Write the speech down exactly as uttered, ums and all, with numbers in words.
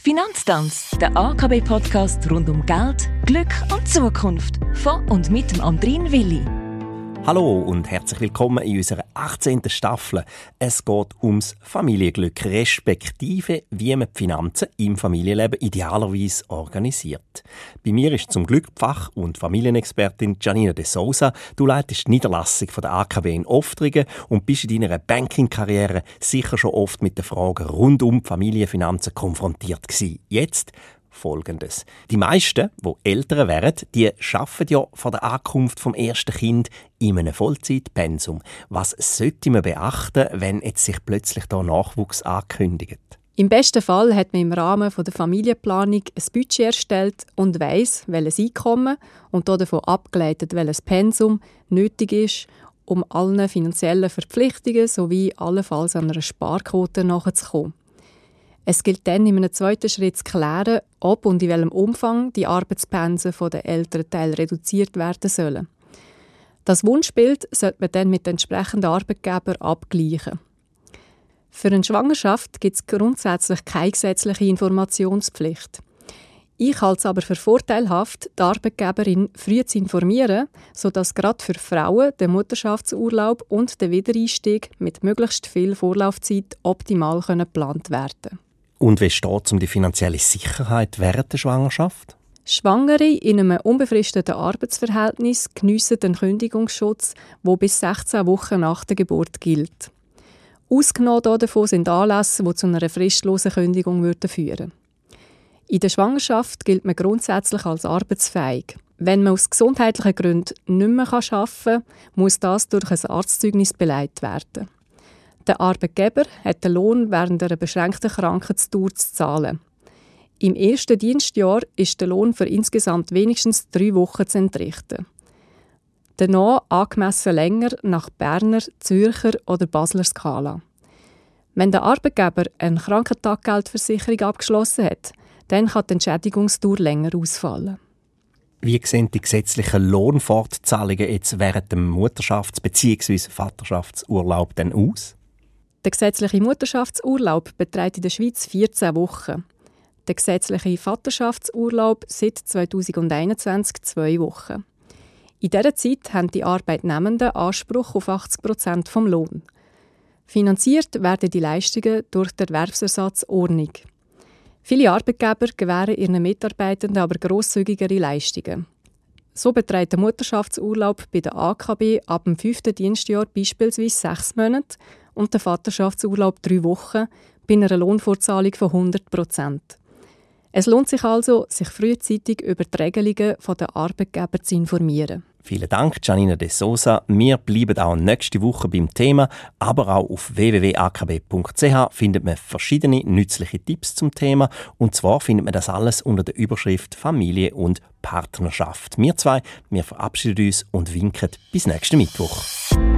Finanztanz, der A K B-Podcast rund um Geld, Glück und Zukunft. Von und mit dem Andrin Willi. Hallo und herzlich willkommen in unserer achtzehnten Staffel. Es geht ums Familienglück, respektive wie man die Finanzen im Familienleben idealerweise organisiert. Bei mir ist zum Glück Fach- und Familienexpertin Giannina De Sousa. Du leitest die Niederlassung von der A K B in Oftringen und bist in deiner Banking-Karriere sicher schon oft mit den Fragen rund um die Familienfinanzen konfrontiert gewesen. Jetzt Folgendes. Die meisten, die Eltern wären, die arbeiten ja vor der Ankunft vom ersten Kind in einem Vollzeitpensum. Was sollte man beachten, wenn jetzt sich plötzlich da Nachwuchs ankündigt? Im besten Fall hat man im Rahmen der Familienplanung ein Budget erstellt und weiss, welches Einkommen und davon abgeleitet, welches Pensum nötig ist, um allen finanziellen Verpflichtungen sowie allenfalls an einer Sparquote nachzukommen. Es gilt dann in einem zweiten Schritt zu klären, ob und in welchem Umfang die Arbeitspensen der Elternteile reduziert werden sollen. Das Wunschbild sollte man dann mit den entsprechenden Arbeitgebern abgleichen. Für eine Schwangerschaft gibt es grundsätzlich keine gesetzliche Informationspflicht. Ich halte es aber für vorteilhaft, die Arbeitgeberin früh zu informieren, sodass gerade für Frauen der Mutterschaftsurlaub und der Wiedereinstieg mit möglichst viel Vorlaufzeit optimal geplant werden können. Und wie steht es um die finanzielle Sicherheit während der Schwangerschaft? Schwangere in einem unbefristeten Arbeitsverhältnis geniessen den Kündigungsschutz, der bis sechzehn Wochen nach der Geburt gilt. Ausgenommen davon sind Anlässe, die zu einer fristlosen Kündigung führen würden. In der Schwangerschaft gilt man grundsätzlich als arbeitsfähig. Wenn man aus gesundheitlichen Gründen nicht mehr arbeiten kann, muss das durch ein Arztzeugnis beleidigt werden. Der Arbeitgeber hat den Lohn während einer beschränkten Krankheitsdauer zu zahlen. Im ersten Dienstjahr ist der Lohn für insgesamt wenigstens drei Wochen zu entrichten. Danach angemessen länger nach Berner, Zürcher oder Basler Skala. Wenn der Arbeitgeber eine Krankentaggeldversicherung abgeschlossen hat, dann kann die Entschädigungsdauer länger ausfallen. Wie sehen die gesetzlichen Lohnfortzahlungen jetzt während dem Mutterschafts- bzw. Vaterschaftsurlaub denn aus? Der gesetzliche Mutterschaftsurlaub beträgt in der Schweiz vierzehn Wochen. Der gesetzliche Vaterschaftsurlaub seit zweitausendeinundzwanzig zwei Wochen. In dieser Zeit haben die Arbeitnehmenden Anspruch auf achtzig Prozent vom Lohn. Finanziert werden die Leistungen durch die Erwerbsersatzordnung. Viele Arbeitgeber gewähren ihren Mitarbeitenden aber grosszügigere Leistungen. So beträgt der Mutterschaftsurlaub bei der A K B ab dem fünften Dienstjahr beispielsweise sechs Monate und der Vaterschaftsurlaub drei Wochen bei einer Lohnfortzahlung von hundert Prozent. Es lohnt sich also, sich frühzeitig über die Regelungen der Arbeitgeber zu informieren. Vielen Dank, Giannina De Sousa. Wir bleiben auch nächste Woche beim Thema, aber auch auf w w w punkt a k b punkt c h findet man verschiedene nützliche Tipps zum Thema. Und zwar findet man das alles unter der Überschrift Familie und Partnerschaft. Wir zwei, wir verabschieden uns und winken bis nächsten Mittwoch.